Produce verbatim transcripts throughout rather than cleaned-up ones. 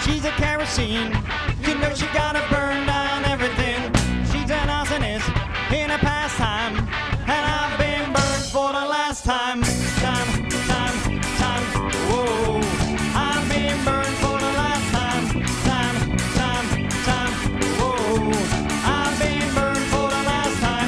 She's a kerosene. You know she gotta burn down everything. She's an arsonist in a pastime, and I've been burned for the last time. Time, time, time. Whoa. I've been burned for the last time. Time, time, time. Whoa. I've been burned for the last time.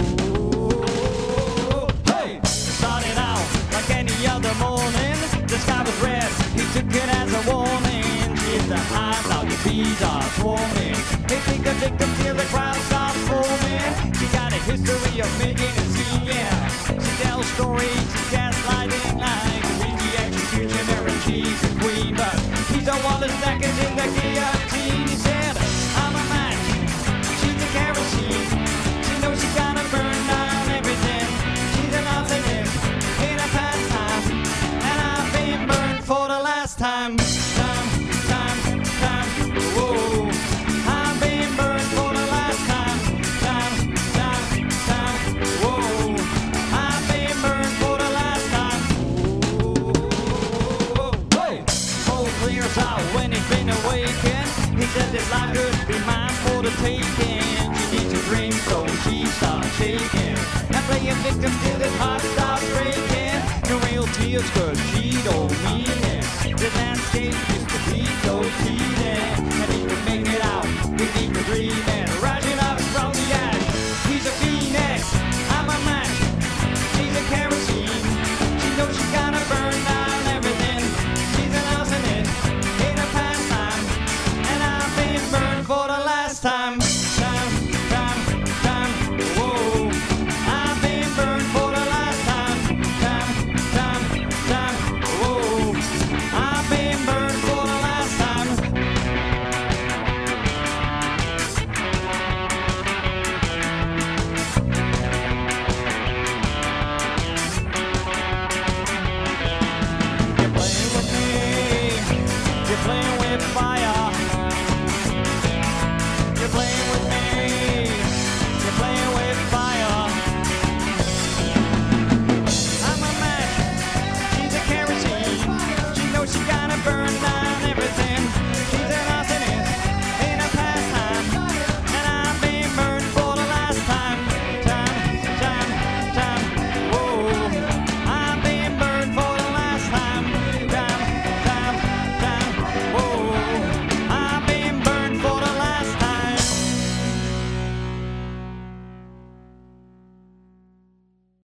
Whoa. Hey. Started out like any other morning. The sky was red. He took it as a warning. She's the high, now your bees are swarming. They take the victim till the crowd starts forming. She got a history of making a scene, yeah. She tells stories, she gaslighting like a easy executioner, and she's the queen. But he's the one that's seconds in the guillotine. He said, I'm a match, she's a kerosene. She knows she gotta burn down everything. She's an arsonist in a pastime, and I've been burned for the last time. Time, time, time, whoa. I've been burned for the last time. Time, time, time, whoa. I've been burned for the last time. Whoa, hey. Smoke clears out when he's been awakened. He said this life could be mine for the taking. She needs a dream, so she starts shaking and playing victim till his heart starts breaking. No real tears, cause she don't mean it. The landscape used to be so teasing.